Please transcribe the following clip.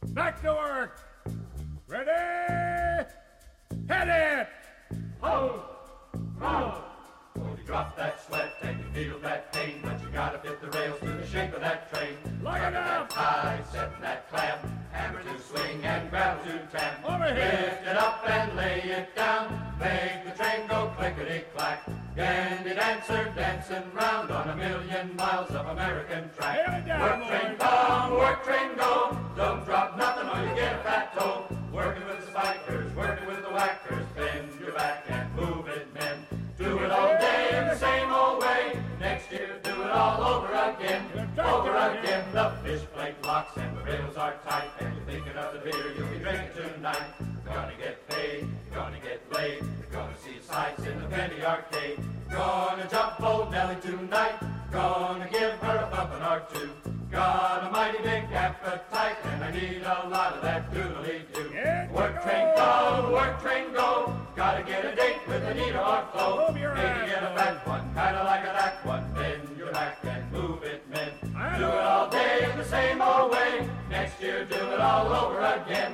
Back to work. Ready? Hit it! Ho! Ho! Oh, you drop that sweat and you feel that pain, but you gotta fit the rails to the shape of that train. Lock it up! High, set that clamp, hammer to swing and gravel to tamp. Over here! Lift it up and lay it down, make the train go clickety-clack. Dandy dancer dancing round on 1,000,000 miles of American track. Hail it down, Work train boys. come, work train go, don't drop nothing or you get a fat toe. Working with the spikers, working with the whackers, bend your back and move it, men. Do it all day in the same old way. Next year, do it all over again. Over again, the fish plate locks and the rails are tight. And you're thinking of the beer you'll be drinking tonight. You're gonna get paid, you're gonna get laid. You're gonna see sights in the penny arcade. Gonna jump old Nellie tonight. Gonna give her a bumpin' or two. Got a mighty big appetite, and I need a lot of that doodly-doo. Work train come, work train go. Gotta get a date with Anita or Flo. Move your Maybe ass. get a fat one, kinda like a that one. Bend your back and move it, men. Do it all day in the same old way. Next year, do it all over again.